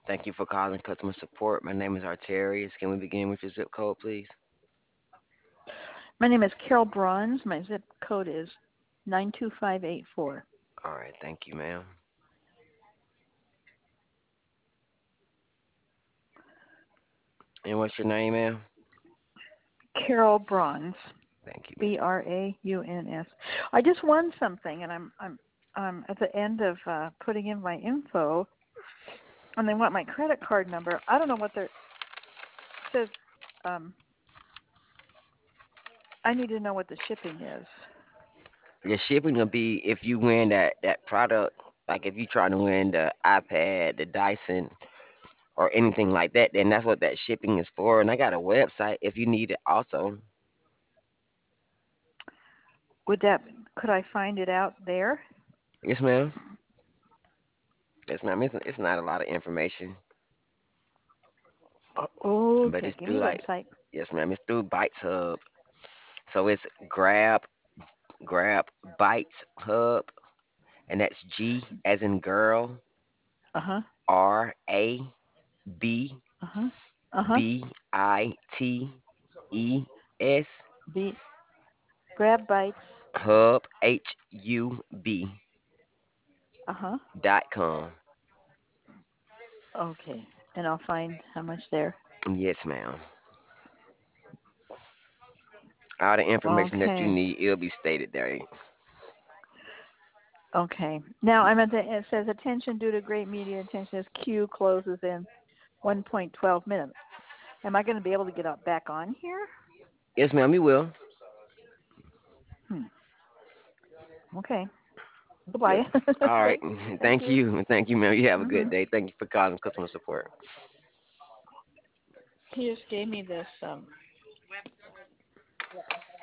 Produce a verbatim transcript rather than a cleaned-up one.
Thank you for calling customer support. My name is Arterius. Can we begin with your zip code, please? My name is Carol Bronze. My zip code is nine two five eight four. All right, thank you, ma'am. And what's your name, ma'am? Carol Bronze. Thank you, B R A U N S. I just won something, and I'm I'm I'm at the end of uh, putting in my info, and they want my credit card number. I don't know what they're it says. Um, I need to know what the shipping is. ma'am. Your shipping will be if you win that that product. Like if you try to win the iPad, the Dyson, or anything like that, then that's what that shipping is for. And I got a website if you need it also. Would that could I find it out there? Yes, ma'am. Yes, ma'am. It's, it's not a lot of information, Oh, but okay, it's give through me a like, website. yes, ma'am. It's through Bytes Hub. So it's grab, grab Bytes Hub, and that's G as in girl, Uh huh. R A B Uh huh. Uh huh. B I T E S B grab bites. Hub H U B Uh huh. dot com. Okay, and I'll find how much there. Yes, ma'am. All the information that you Okay. need, it'll be stated there. Okay. Now I'm at the. It says attention due to great media attention. This queue closes in one point one two minutes. Am I going to be able to get up back on here? Yes, ma'am, you will. Hmm. Okay. Yep. Goodbye. All right. Thank you. Thank Thank you. you. Thank you, ma'am. You have a good Mhm. day. Thank you for calling customer support. He just gave me this um